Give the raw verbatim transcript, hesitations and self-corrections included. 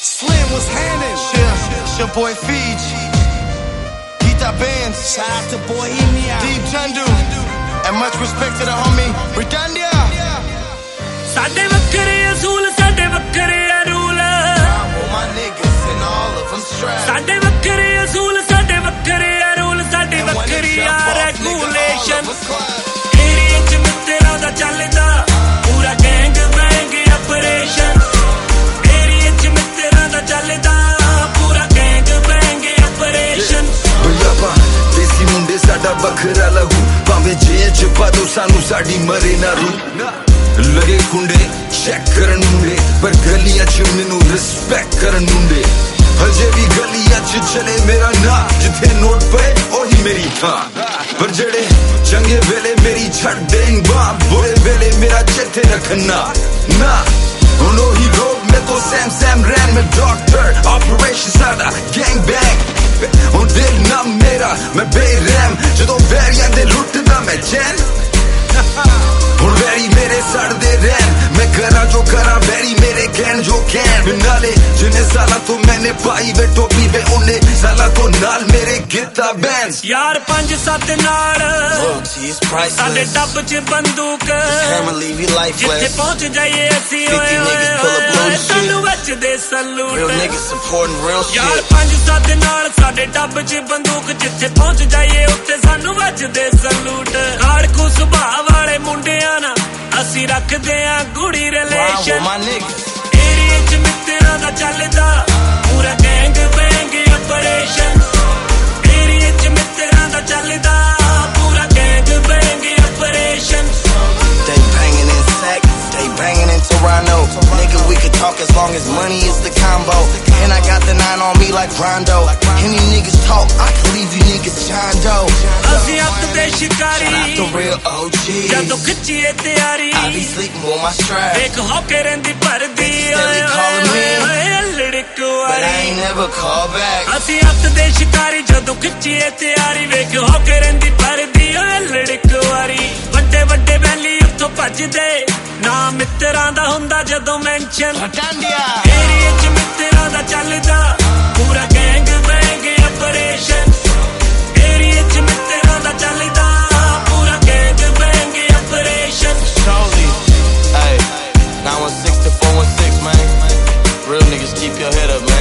Slim was handing. Yeah, it's your boy Feej. Gita Bands. Shout out to Bohemia. Deep Chandu. And much respect to the homie Britannia. Sade vakkare asool, sade vakkare rule. All my niggas and all of them strapped. Sade vakkare asool, sade vakkare rule. Sade vakkare regulation. Area ch mitera da chalda pura gang bang operation. Area ch mitera da chalda pura gang bang operation. Bhaiya desi munde sada vakhra lahu ਭਾਵੇਂ ਜੇਲ੍ਹ ਚ ਪਾ ਦੋ ਸਾਨੂੰ ਸਾਡੀ ਮਰੇ ਨਾ ਰੂ ਲਗੇ ਕੁੰਡੇ ਚੈੱਕ ਕਰਨ ਮੁੰਡੇ ਪਰ ਗਲੀਆਂ ਚ ਮੈਨੂੰ ਰਿਸਪੈਕਟ ਕਰਨ ਮੁੰਡੇ ਹਜੇ ਵੀ ਗਲੀਆਂ ਚ ਚਲੇ ਮੇਰਾ ਨਾਂ ਜਿੱਥੇ ਨੋਟ ਪਏ ਉਹੀ ਮੇਰੀ ਥਾਂ ਪਰ ਜਿਹੜੇ ਚੰਗੇ ਵੇਲੇ ਮੇਰੀ ਛੱਡ ਦੇਣ ਬਾਹ ਬੁਰੇ ਵੇਲੇ ਮੇਰਾ ਚੇਤੇ ਰੱਖਣਾ ਨਾ ਹੁਣ ਉਹੀ ਲੋਕ ਮੇਰੇ ਤੋਂ ਸੈਮ ਸੈਮ ਰੈਨ ਮੈਂ ਡਾਕਟਰ ਆਪਰੇਸ਼ਨ ਸਾਡਾ ਗੈਂਗ ਬੈਂਗ ਹੁਣ ਦਿਲ ਨਾ ਮੇਰਾ ਮੈਂ ਬੇਰਹਿਮ ਜਦੋਂ ਵੈਰੀਆਂ ਦੇ ਲੁੱਟਦਾ ਮੈਂ ਚੈਨ ਹੁਣ ਵੈਰੀ ਮੇਰੇ ਸੜਦੇ ਰਹਿਣ ਮੈਂ ਕਰਾਂ ਜੋ ਕਰਾਂ ਵੈਰੀ ਮੇਰੇ ਕਹਿਣ ਜੋ ਕਹਿਣ ਨਾਲੇ ਜਿੰਨੇ ਸਾਲਾਂ ਤੋਂ ਮੈਨੇ ਪਾਈ ਵੇ ਟੋਪੀ ਵੇ ਉਹਨੇ ਸਾਲਾਂ ਤੋਂ ਨਾਲ ਮੇਰੇ ਗਿੱਤਾ ਬੈਂਸ ਯਾਰ ਪੰਜ ਸੱਤ ਨਾਲ ਸਾਡੇ ਡੱਬ ਚ ਬੰਦੂਕ ਜਿੱਥੇ ਪਹੁੰਚ ਜਾਈਏ ਅਸੀਂ ਓਏ ਸਾਨੂੰ ਵੱਜਦੇ ਸਲੂਟ ਯਾਰ ਪੰਜ ਸੱਤ ਨਾਲ ਸਾਡੇ ਡੱਬ ਚ ਬੰਦੂਕ ਜਿੱਥੇ ਪਹੁੰਚ ਜਾਈਏ ਉੱਥੇ ਸਾਨੂੰ ਵੱਜਦੇ ਸਲੂਟ ਹਾੜਕੂ ਸੁਭਾਅ ਵਾਲੇ ਮੁੰਡਿਆਂ ਨਾਲ ਅਸੀਂ ਰੱਖਦੇ ਆਂ ਗੁੜੀ ਰਿਲੇਸ਼ਨ ਏਰੀਏ ਚ ਮਿੱਤਰਾਂ ਦਾ ਚੱਲਦਾ ਪੂਰਾ ਗੈਂਗ ਬੈਂਗ ਆਪਰੇਸ਼ਨ ਏਰੀਏ ਚ ਮਿੱਤਰਾਂ ਦਾ ਚੱਲਦਾ ਪੂਰਾ gang bang operation They banging in Sac, they banging in Toronto. Nigga, we could talk as long as money is the combo. And I got the nine on me like Rondo. Any niggas talk, I can leave you niggas John Doe. ਅਸੀਂ ਅੱਤ ਦੇ ਸ਼ਿਕਾਰੀ Shout out the real O Gs. ਜਦੋਂ ਖਿੱਚੀਏ ਤਿਆਰੀ I be sleeping with my strap. ਵੇਖ ਹੌਕੇ ਰਹਿੰਦੀ ਭਰਦੀ Steady calling me, but I ain't never call back. ਅਸੀਂ ਅੱਤ ਦੇ ਸ਼ਿਕਾਰੀ ਜਦੋਂ ਖਿੱਚੀਏ ਤਿਆਰੀ ਵੇਖ ਹੌਕੇ ਰਹਿੰਦੀ ਭਰਦੀ ਓਏ ਲੜਕ ਵਾਰੀ ਵੱਡੇ ਵੱਡੇ ਵੈਲੀ ਉੱਥੋਂ ਭੱਜਦੇ ਨਾ ਮਿੱਤਰਾਂ ਦਾ ਹੁੰਦਾ ਜਦੋਂ ਮੈਂਸ਼ਨ ਏਰੀਏ ਚ ਮਿੱਤਰਾਂ ਦਾ ਚੱਲਦਾ ਪੂਰਾ ਗੈਂਗ ਬੈਂਗ ਆਪਰੇਸ਼ਨ ਏਰੀਏ ਚ ਮਿੱਤਰਾਂ ਦਾ ਚੱਲਦਾ ਪੂਰਾ gang bang operation Surely, hey, nine one six to four one six, man. Real niggas keep your head up, man.